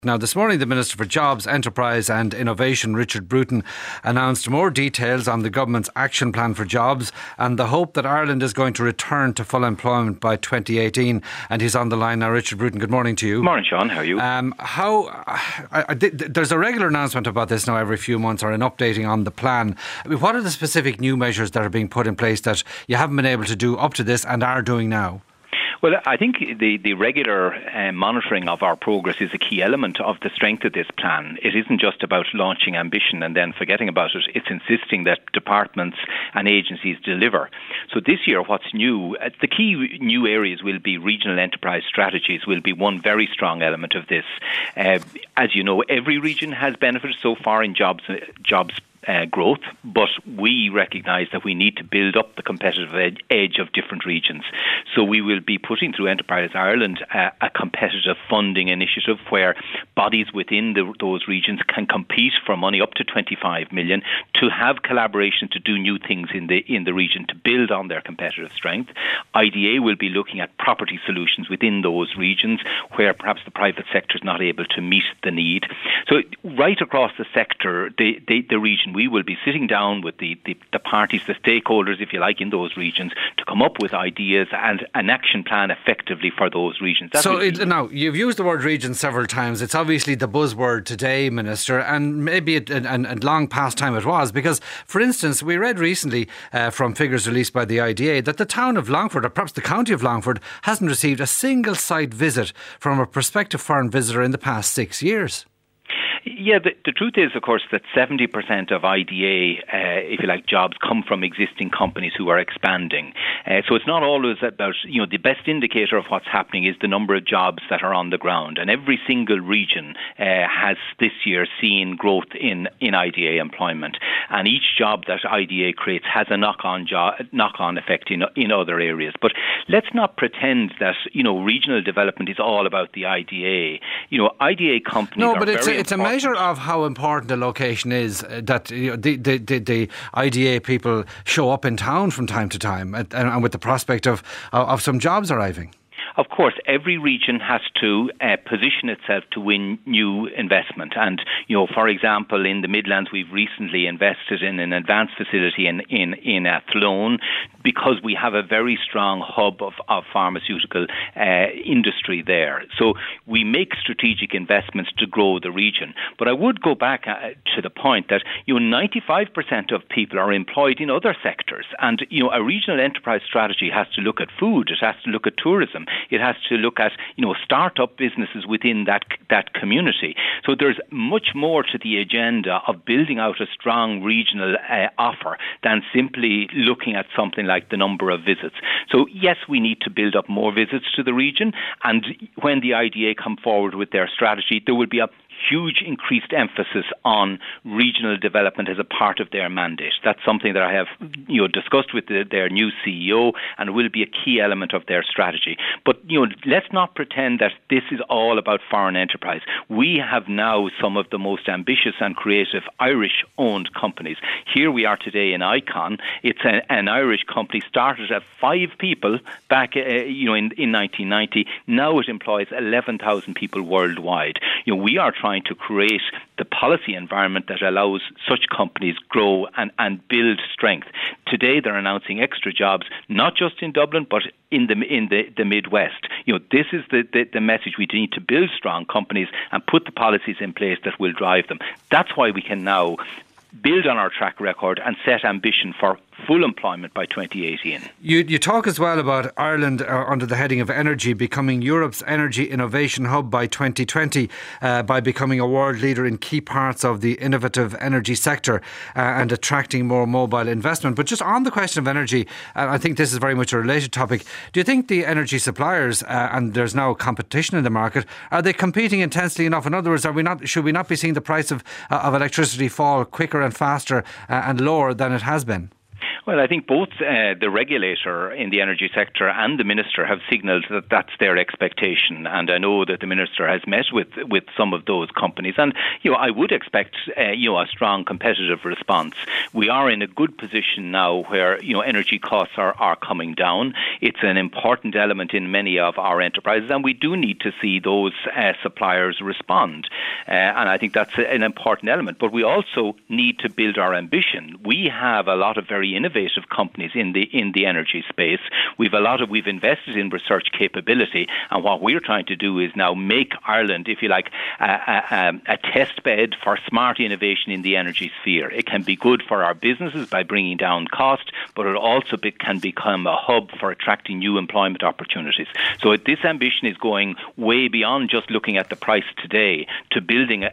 Now, this morning, the Minister for Jobs, Enterprise and Innovation, Richard Bruton, announced more details on the government's action plan for jobs and the hope that Ireland is going to return to full employment by 2018. And he's on the line now. Richard Bruton, good morning to you. Good morning, Sean. How are you? There's a regular announcement about this now every few months, or an updating on the plan. I mean, what are the specific new measures that are being put in place that you haven't been able to do up to this and are doing now? Well, I think the regular monitoring of our progress is a key element of the strength of this plan. It isn't just about launching ambition and then forgetting about it. It's insisting that departments and agencies deliver. So this year, what's new, the key new areas will be regional enterprise strategies will be one very strong element of this. As you know, every region has benefited so far in jobs growth, but we recognise that we need to build up the competitive edge of different regions. So we will be putting through Enterprise Ireland a competitive funding initiative where bodies within those regions can compete for money up to 25 million to have collaboration to do new things in the region to build on their competitive strength. IDA will be looking at property solutions within those regions where perhaps the private sector is not able to meet the need. So right across the sector, the region, we will be sitting down with the parties, the stakeholders, if you like, in those regions to come up with ideas and an action plan effectively for those regions. Now, you've used the word region several times. It's obviously the buzzword today, Minister, and maybe and long past time it was, because, for instance, we read recently from figures released by the IDA that the town of Longford, or perhaps the county of Longford, hasn't received a single site visit from a prospective foreign visitor in the past 6 years. Yeah, the truth is, of course, that 70% of IDA, if you like, jobs come from existing companies who are expanding. So it's not always about, the best indicator of what's happening is the number of jobs that are on the ground. And every single region has this year seen growth in IDA employment. And each job that IDA creates has a knock-on effect in other areas. But let's not pretend that, regional development is all about the IDA. IDA companies are very important. It's a measure of how important the location is, that the IDA people show up in town from time to time and with the prospect of some jobs arriving. Of course, every region has to position itself to win new investment. And, for example, in the Midlands, we've recently invested in an advanced facility in Athlone because we have a very strong hub of pharmaceutical industry there. So we make strategic investments to grow the region. But I would go back to the point that 95% of people are employed in other sectors. And, a regional enterprise strategy has to look at food, it has to look at tourism, it has to look at, start-up businesses within that community. So there's much more to the agenda of building out a strong regional offer than simply looking at something like the number of visits. So yes, we need to build up more visits to the region. And when the IDA come forward with their strategy, there will be a huge increased emphasis on regional development as a part of their mandate. That's something that I have discussed with their new CEO and will be a key element of their strategy. But let's not pretend that this is all about foreign enterprise. We have now some of the most ambitious and creative Irish-owned companies. Here we are today in Icon. It's an Irish company started at 5 people back in 1990. Now it employs 11,000 people worldwide. We are trying to create the policy environment that allows such companies grow and build strength. Today they're announcing extra jobs, not just in Dublin, but in the Midwest. This is the message. We need to build strong companies and put the policies in place that will drive them. That's why we can now build on our track record and set ambition for full employment by 2018. You talk as well about Ireland under the heading of energy becoming Europe's energy innovation hub by 2020 by becoming a world leader in key parts of the innovative energy sector and attracting more mobile investment. But just on the question of energy, I think this is very much a related topic. Do you think the energy suppliers, and there's now competition in the market, are they competing intensely enough? In other words, should we not be seeing the price of electricity fall quicker and faster and lower than it has been? Well, I think both the regulator in the energy sector and the minister have signalled that that's their expectation, and I know that the minister has met with some of those companies, and I would expect a strong competitive response. We are in a good position now where energy costs are coming down. It's an important element in many of our enterprises, and we do need to see those suppliers respond, and I think that's an important element. But we also need to build our ambition. We have a lot of very innovative companies in the energy space. We've invested in research capability, and what we're trying to do is now make Ireland, if you like, a test bed for smart innovation in the energy sphere. It can be good for our businesses by bringing down cost, but it also can become a hub for attracting new employment opportunities. So this ambition is going way beyond just looking at the price today to building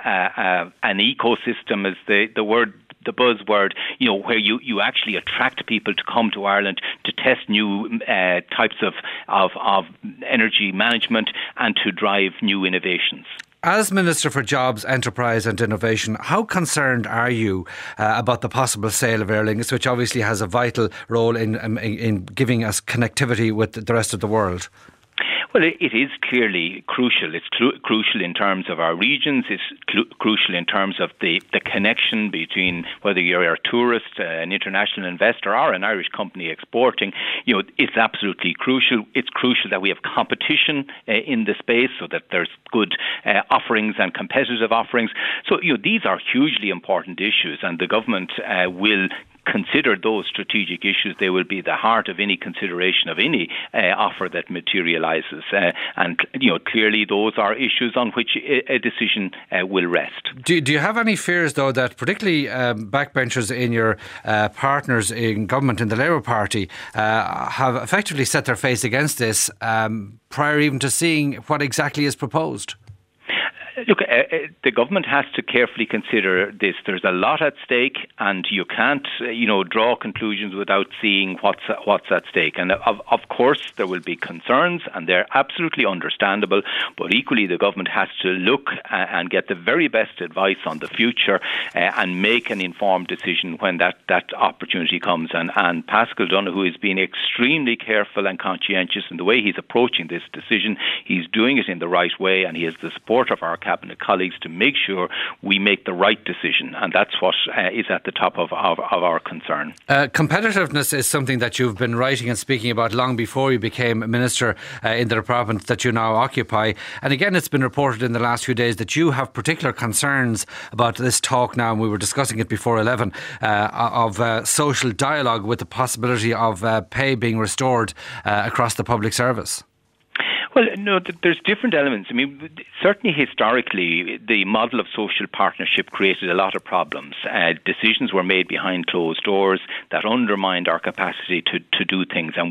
an ecosystem, as the buzzword, where you actually attract people to come to Ireland to test new types of energy management and to drive new innovations. As Minister for Jobs, Enterprise and Innovation, how concerned are you about the possible sale of Aer Lingus, which obviously has a vital role in giving us connectivity with the rest of the world? Well, it is clearly crucial. It's crucial in terms of our regions. It's crucial in terms of the connection between whether you're a tourist, an international investor, or an Irish company exporting. It's absolutely crucial. It's crucial that we have competition in the space so that there's good offerings and competitive offerings. So, these are hugely important issues, and the government will consider those strategic issues. They will be the heart of any consideration of any offer that materialises. And clearly those are issues on which a decision will rest. Do you have any fears, though, that particularly backbenchers in your partners in government, in the Labour Party, have effectively set their face against this prior even to seeing what exactly is proposed? Look, the government has to carefully consider this. There's a lot at stake, and you can't, draw conclusions without seeing what's at stake. And of course, there will be concerns, and they're absolutely understandable. But equally, the government has to look and get the very best advice on the future and make an informed decision when that opportunity comes. And Paschal Donohoe has been extremely careful and conscientious in the way he's approaching this decision. He's doing it in the right way, and he has the support of our Cabinet colleagues to make sure we make the right decision, and that's what is at the top of our concern. Competitiveness is something that you've been writing and speaking about long before you became Minister in the department that you now occupy, and again it's been reported in the last few days that you have particular concerns about this talk now, and we were discussing it before 11, of social dialogue with the possibility of pay being restored across the public service. Well, no, there's different elements. I mean, certainly historically, the model of social partnership created a lot of problems. Decisions were made behind closed doors that undermined our capacity to do things, and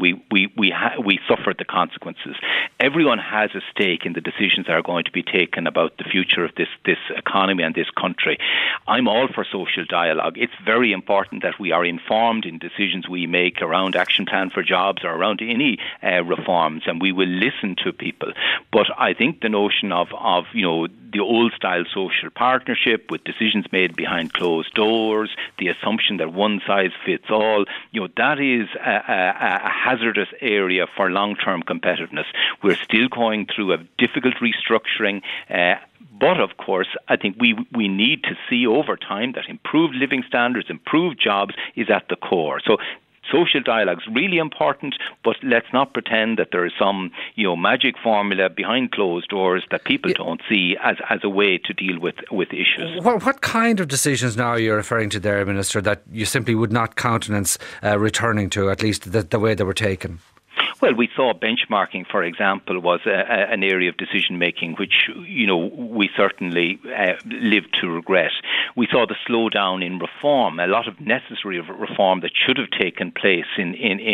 we suffered the consequences. Everyone has a stake in the decisions that are going to be taken about the future of this economy and this country. I'm all for social dialogue. It's very important that we are informed in decisions we make around Action Plan for Jobs or around any reforms, and we will listen to people. But I think the notion of the old style social partnership with decisions made behind closed doors, the assumption that one size fits all, that is a hazardous area for long-term competitiveness. We're still going through a difficult restructuring. But of course, I think we need to see over time that improved living standards, improved jobs is at the core. So social dialogue is really important, but let's not pretend that there is some magic formula behind closed doors that people don't see as a way to deal with issues. What kind of decisions now are you referring to there, Minister, that you simply would not countenance returning to, at least the way they were taken? Well, we saw benchmarking, for example, was an area of decision-making which, we certainly live to regret. We saw the slowdown in reform, a lot of necessary reform that should have taken place in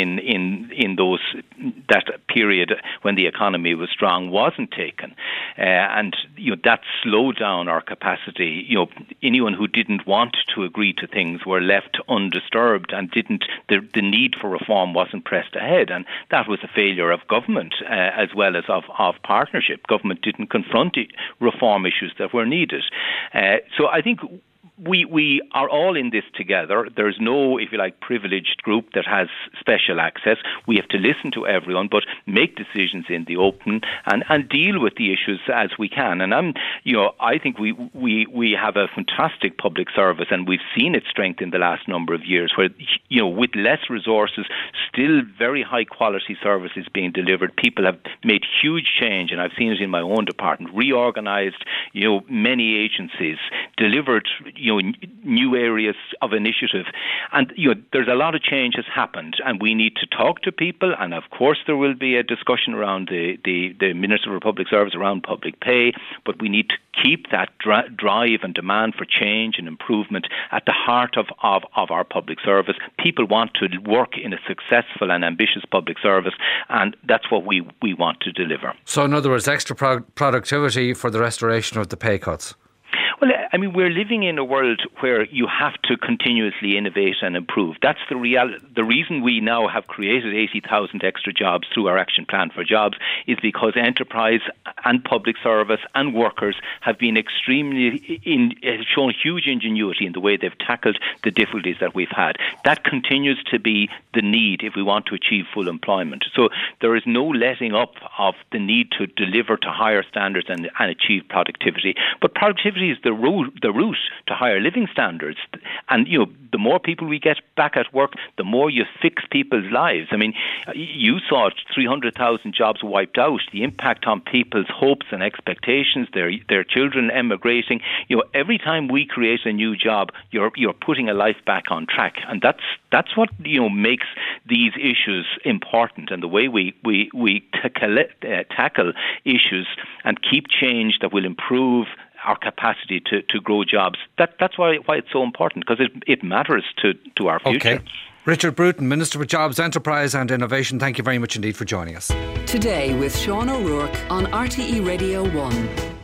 that period when the economy was strong wasn't taken. And that slowed down our capacity. Anyone who didn't want to agree to things were left undisturbed and the need for reform wasn't pressed ahead. And that was a failure of government as well as of partnership. Government didn't confront reform issues that were needed. So I think we are all in this together. There's no, if you like, privileged group that has special access. We have to listen to everyone, but make decisions in the open and deal with the issues as we can. And I think we have a fantastic public service, and we've seen its strength in the last number of years, where with less resources, still very high quality services being delivered. People have made huge change, and I've seen it in my own department. Reorganised, many agencies, delivered, new areas of initiative, and there's a lot of change has happened, and we need to talk to people. And of course, there will be a discussion around the Minister for Public Service around public pay, but we need to keep that drive and demand for change and improvement at the heart of our public service. People want to work in a successful and ambitious public service, and that's what we want to deliver. So in other words, extra productivity for the restoration of the pay cuts. Well, I mean, we're living in a world where you have to continuously innovate and improve. That's the reason we now have created 80,000 extra jobs through our Action Plan for Jobs is because enterprise and public service and workers have been shown huge ingenuity in the way they've tackled the difficulties that we've had. That continues to be the need if we want to achieve full employment. So there is no letting up of the need to deliver to higher standards and achieve productivity. But productivity is the route to higher living standards. And, the more people we get back at work, the more you fix people's lives. I mean, you saw 300,000 jobs wiped out, the impact on people's hopes and expectations, their children emigrating. Every time we create a new job, you're putting a life back on track. And that's what, makes these issues important, and the way we tackle issues and keep change that will improve our capacity to grow jobs. That's why it's so important, because it matters to our future. Okay. Richard Bruton, Minister for Jobs, Enterprise and Innovation, thank you very much indeed for joining us. Today with Sean O'Rourke on RTE Radio 1.